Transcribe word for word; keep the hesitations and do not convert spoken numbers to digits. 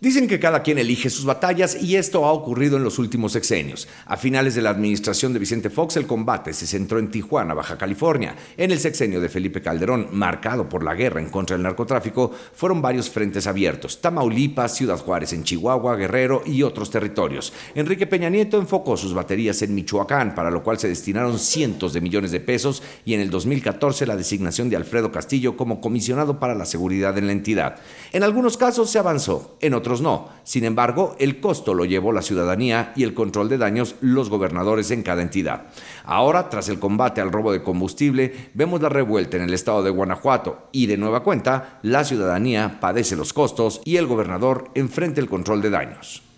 Dicen que cada quien elige sus batallas y esto ha ocurrido en los últimos sexenios. A finales de la administración de Vicente Fox, el combate se centró en Tijuana, Baja California. En el sexenio de Felipe Calderón, marcado por la guerra en contra del narcotráfico, fueron varios frentes abiertos: Tamaulipas, Ciudad Juárez en Chihuahua, Guerrero y otros territorios. Enrique Peña Nieto enfocó sus baterías en Michoacán, para lo cual se destinaron cientos de millones de pesos, y en el dos mil catorce la designación de Alfredo Castillo como comisionado para la seguridad en la entidad. En algunos casos se avanzó, en otros no. Sin embargo, el costo lo llevó la ciudadanía y el control de daños los gobernadores en cada entidad. Ahora, tras el combate al robo de combustible, vemos la revuelta en el estado de Guanajuato y, de nueva cuenta, la ciudadanía padece los costos y el gobernador enfrenta el control de daños.